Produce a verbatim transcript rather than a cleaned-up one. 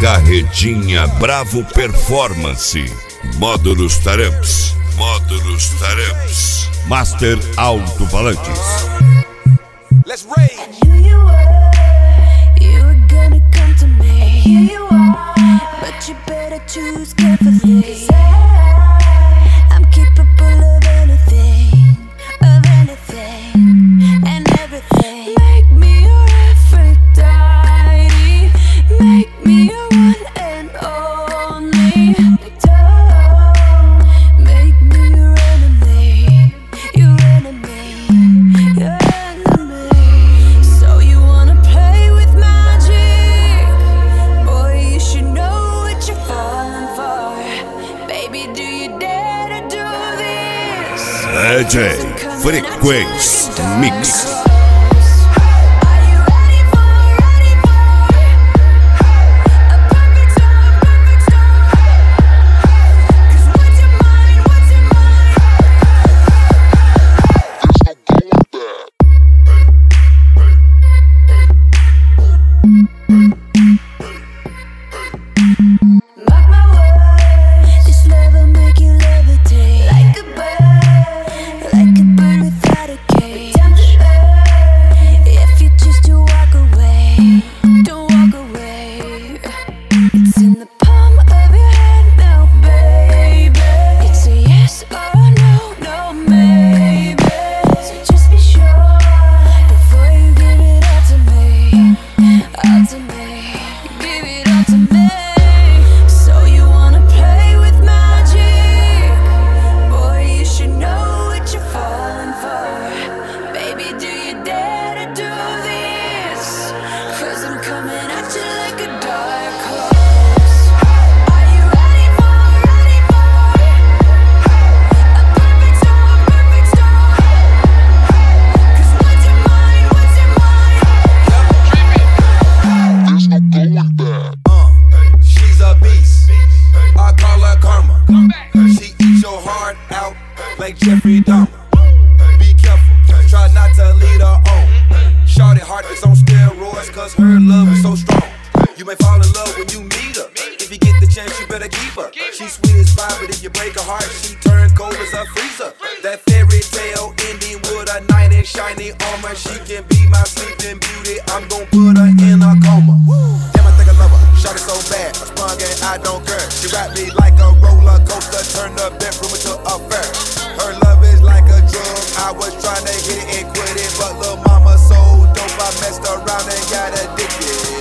Carretinha Bravo Performance. Módulos Taramps. Módulos Taramps. Master Alto-Falantes. Let's rage. I knew you were, you were gonna come to me. And here you are, but you better choose carefully. 'Cause I, I'm capable of anything, of anything, and everything. Make me your Aphrodite, make me your one and only. Don't make me your enemy, your enemy, your enemy. So you wanna play with magic? Boy, you should know what you're falling for. Baby, do you dare to do this? D J Frequência Mix. Are you ready for, ready for a perfect storm, perfect storm? 'Cause what's your mind, what's your mind? Mark my words, this love will make you levitate like a bird, like a bird without a cage. Down to earth, if you choose to walk away, don't walk away. It's in the palm of your hand now, baby. It's a yes or a no, no maybe. So just be sure before you give it all to me, all to me, give it all to me. So you wanna play with magic? Boy, you should know what you're falling for. Baby, do you dare to do this? 'Cause I'm coming at you like a dark horse. Are you ready for, ready for a perfect storm, perfect storm? 'Cause what's your mind, what's your mind? Uh, she's a beast. I call her karma. She eats your heart out like Jeffrey Dahmer. Be careful, try not to lead her on. Shorty heart is on steroids, cause her love is so strong. You may fall in love when you meet her. If you get the chance, you better keep her. She's sweet as pie, but if you break her heart, she turns cold as a freezer. That fairy tale ending with a knight in shiny armor. She can be my sleeping beauty. I'm gon' put her in a coma. Damn, I think I love her. Shot it so bad, I sprung and I don't care. She wrapped me like a roller coaster, turned the bedroom into a fair. Her love is like a drug. I was trying to hit it and quit it, but lil' mama so dope, I messed around and got addicted.